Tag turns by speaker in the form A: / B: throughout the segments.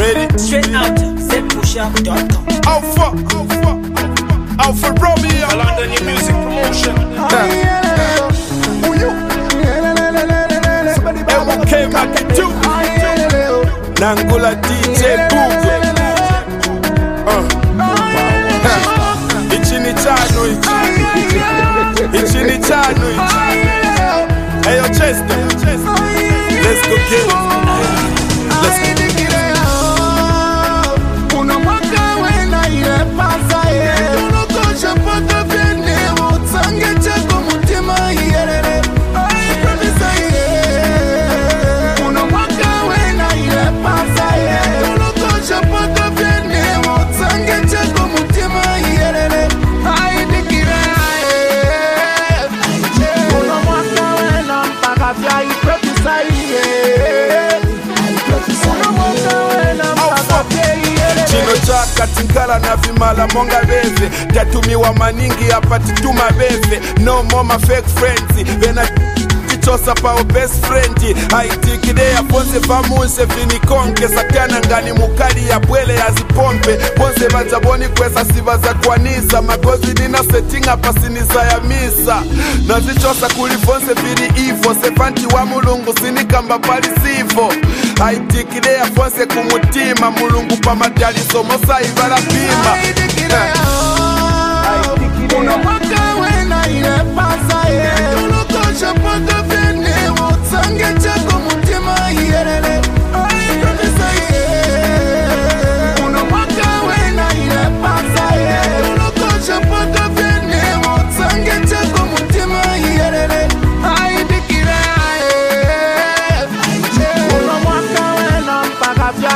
A: Ready?
B: Straight out zpushup.com.
A: Alpha Romeo. London New Music Promotion. MK Makitu. Nangula DJ Bubu. Ichini chano ichi. Ichini chano ichi. Hey yo Chester. Let's go get it. Let's go. Chaka tinkala na vimala monga beve tatumiwa maningi hapa tituma beve. No more my fake friends vena tichosa pao best friend. Aitikide ya ponse famuse vinikonke satana ngani mukali ya bwele ya zipompe. Ponse vajaboni kwesa siva za kwanisa magozi nina settinga pasiniza ya misa. Nazichosa kuli ponse vini ivo sefanti wa mulungu sinikamba pali sivo. Aitikide ya ponse kumutima mulungu pa madali somosa ivala pima. Aitikide unamaka wena ile pasa ye unokosha paka vene wotsange chako mutima yerele. Aitikide unamaka wena ile pasa ye unokosha paka vene wotsange chako mutima yerele. Aitikide unamaka wena mpaka vya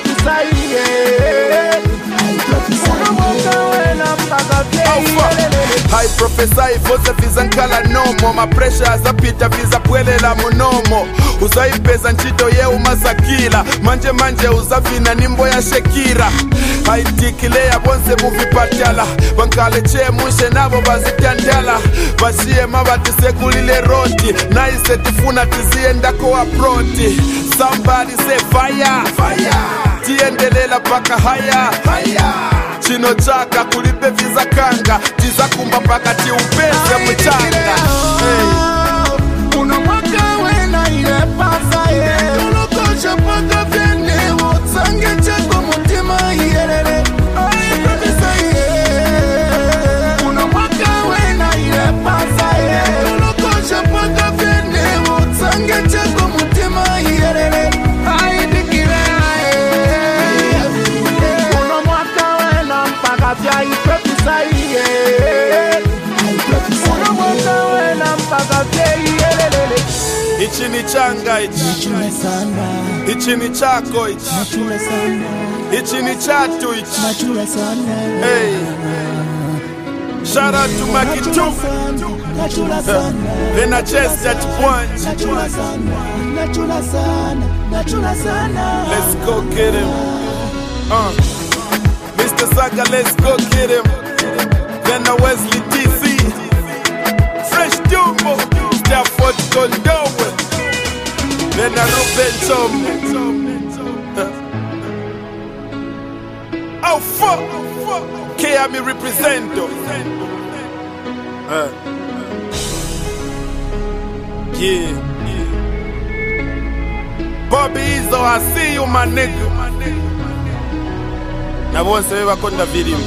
A: I prophesy vose vizankala nomo. Ma pressure azapita vizapwelela munomo. Uzaipeza nchito ye umasakila. Manje uzavina nimbo ya Shekira. Aitikilea bonse muvipatala. Bankale che mushe nabo bazitandala. Bashie mabatisekulile roti. Naise tifuna tiziendako aproti. Somebody say fire, fire. Tiendelela paka haya, haya. Chino chaka kulipe visa kanga. Tiza kumba paka ti upeze mchanga. Unamwaka wena ile pasa ye unokosha paka vene wotsange chako mutima yerele. Unamwaka wena ile pasa ye unokosha paka vene wotsange chako mutima yerele. Ichi ni changa ichi. Ichi ni chako ichi. Ichi ni chatu ichi. Hey. Shout out to Makitu. Vena chest at point. Let's go get him. Mr. Saga, let's go get him. Vena Wesley TC. Fresh Jumbo. Stafford Condowe. Vena Ruben Tom. Oh fuck. K.A.M.I. represent. Yeah. Bobby Izzo, I see you, my nigga. Na bonse weba konda video.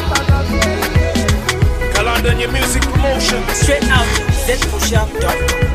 B: London New Music Promotion. Straight out zpushup.com.